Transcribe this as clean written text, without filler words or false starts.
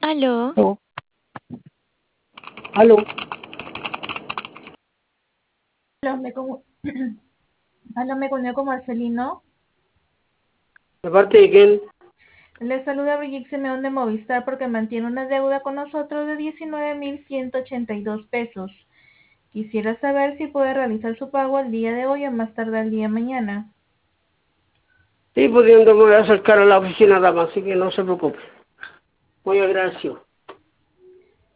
Aló, Aló, aló, Háblame con, háblame con Eco Marcelino. ¿de parte de quién? Le saluda Brigitte Simeón de Movistar porque mantiene una deuda con nosotros de 19.182 pesos. Quisiera saber si puede realizar su pago el día de hoy o más tarde el día de mañana. Sí, pudiendo me voy a acercar a la oficina, dama, así que no se preocupe. Muy agradecido.